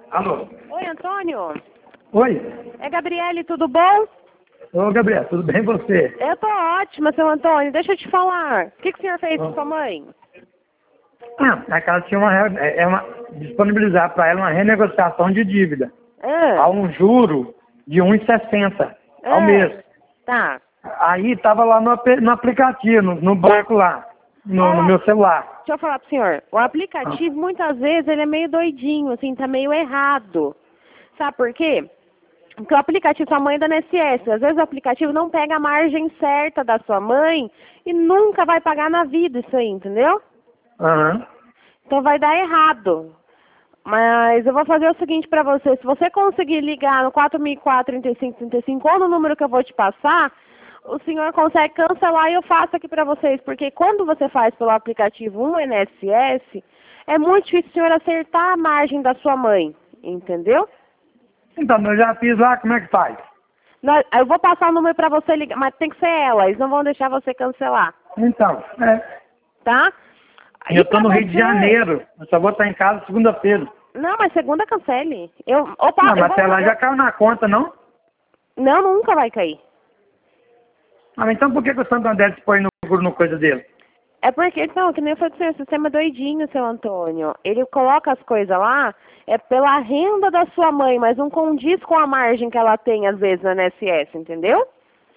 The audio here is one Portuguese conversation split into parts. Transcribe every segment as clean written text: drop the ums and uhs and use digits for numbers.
Alô? Oi, Antônio. Oi? É Gabriele, tudo bom? Ô, Gabriel, tudo bem você? Eu tô ótima, seu Antônio. Deixa eu te falar. O que o senhor fez com sua mãe? A casa tinha disponibilizar para ela uma renegociação de dívida a um juro de 1,60 ao mês. Tá. Aí estava lá no aplicativo, no banco lá, no meu celular. Deixa eu falar pro senhor. O aplicativo, muitas vezes, ele é meio doidinho, assim, tá meio errado. Sabe por quê? Porque o aplicativo, sua mãe é da INSS, às vezes o aplicativo não pega a margem certa da sua mãe e nunca vai pagar na vida isso aí, entendeu? Aham. Então vai dar errado. Mas eu vou fazer o seguinte pra você, se você conseguir ligar no 4004-3535 ou no número que eu vou te passar, o senhor consegue cancelar e eu faço aqui pra vocês, porque quando você faz pelo aplicativo um INSS, é muito difícil o senhor acertar a margem da sua mãe, entendeu? Então, eu já fiz lá, como é que faz? Eu vou passar o número pra você ligar, mas tem que ser ela, eles não vão deixar você cancelar, Então, tá? eu estou no Rio de Janeiro, eu só vou estar em casa segunda-feira. Não, mas segunda cancele. Não, mas até lá já caiu na conta, não? Não, nunca vai cair. Ah, mas então por que o Santander se põe no coisa dele? É porque, não, que nem foi com o senhor, sistema doidinho, seu Antônio. Ele coloca as coisas lá, é pela renda da sua mãe, mas não condiz com a margem que ela tem, às vezes, no INSS, entendeu?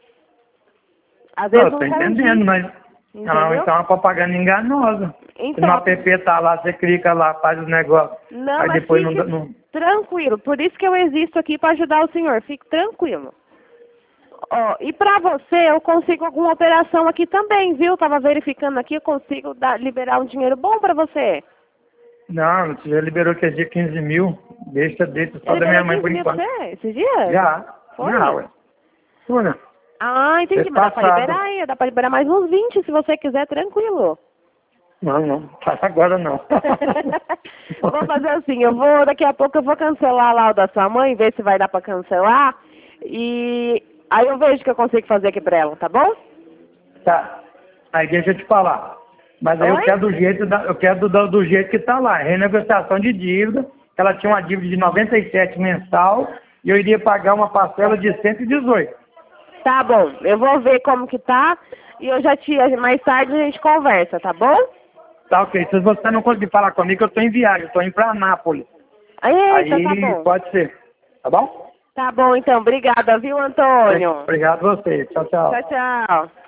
Às vezes Não, não eu tô condiz. entendendo, mas... Não, Entendeu? então é uma propaganda enganosa. Então, no app tá lá, você clica lá, faz os negócios. Não, Aí mas depois fique não... tranquilo. Por isso que eu existo aqui para ajudar o senhor. Fique tranquilo. Ó, e pra você, eu consigo alguma operação aqui também, viu? Tava verificando aqui, eu consigo liberar um dinheiro bom pra você. Não, você já liberou que é dia 15 mil. Deixa só da minha mãe por enquanto. Esses dias? Já. Foi? Já, ué. Ué. Ah, entendi. Mas dá pra liberar aí. Dá pra liberar mais uns 20 se você quiser, tranquilo. Não. Faça agora não. Vou fazer assim, daqui a pouco eu vou cancelar lá o da sua mãe, ver se vai dar pra cancelar. E aí eu vejo o que eu consigo fazer aqui pra ela, tá bom? Tá. Aí deixa eu te falar. Mas aí eu quero do jeito que tá lá. Renegociação de dívida. Ela tinha uma dívida de 97 mensal e eu iria pagar uma parcela de 118. Tá bom, eu vou ver como que tá e mais tarde a gente conversa, tá bom? Tá ok. Se você não conseguir falar comigo, eu tô em viagem, eu tô indo pra Anápolis. Eita, Aí tá bom. pode ser. Tá bom? Tá bom então, obrigada, viu, Antônio? Obrigado a você. Tchau, tchau. Tchau, tchau.